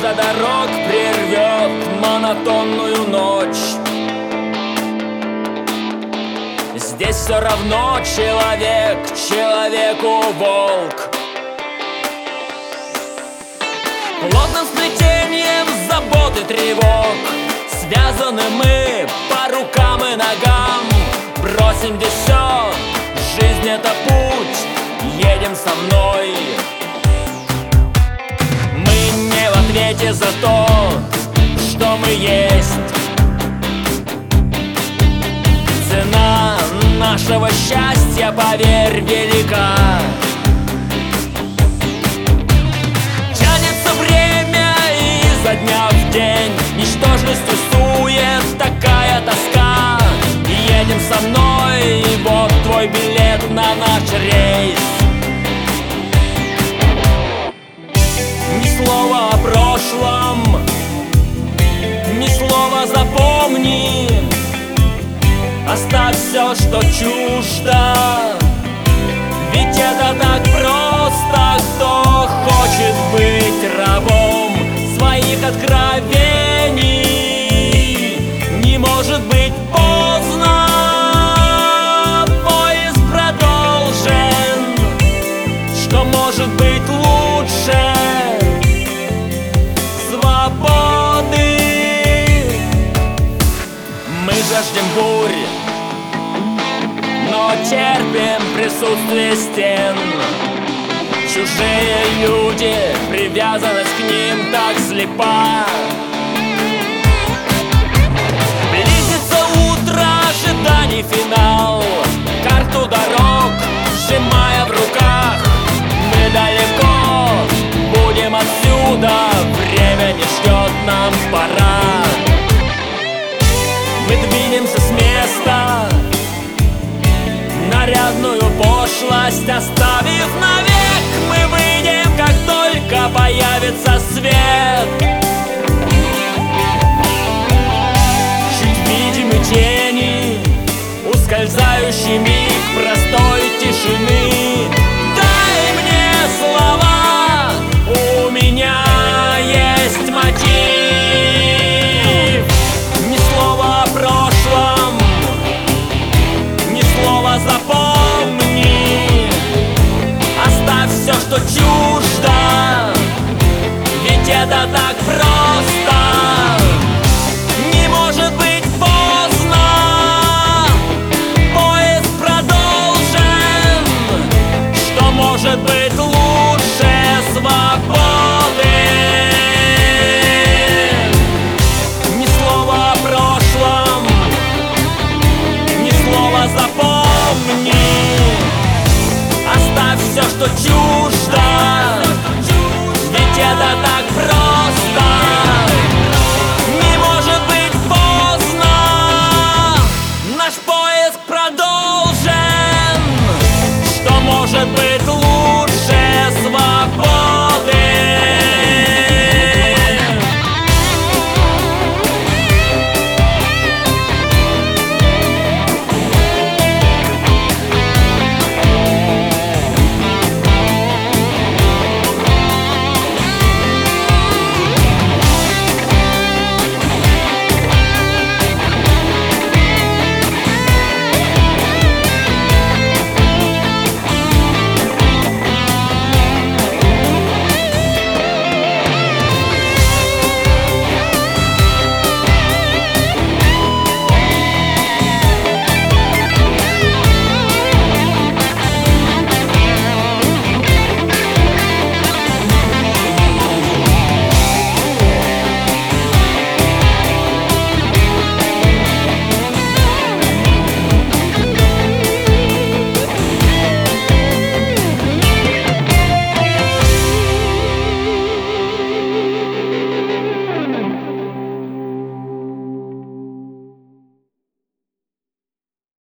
жажда дорог прервет монотонную ночь. Здесь все равно человек человеку волк. Плотным сплетением забот и тревог связаны мы по рукам и ногам. Бросим здесь все, жизнь это путь, едем со мной. Мы не в ответе за то, что мы есть. Цена нашего счастья, поверь, велика. Тянется время изо дня в день, ничтожностью сует такая тоска. Едем со мной, и вот твой билет на наш рейс. Ни слова о прошлом, ни слова запомни. Оставь все, что чуждо, ведь это так просто. Кто хочет быть рабом своих откровений, не может быть поздно. Поезд продолжен. Что может быть лучше свободы? Мы жаждем бурь, но терпим присутствие стен. Чужие люди, привязанность к ним так слепа. Близится утро, ожиданий финал. Карту дорог сжимая в руках, мы далеко будем отсюда. Время не ждет, нам пора. Мы двинемся с места, нарядную пошлость оставив навек. Мы выйдем, как только появится свет. Чуть видимы тени, ускользающий миг простой тишины. Дай мне слова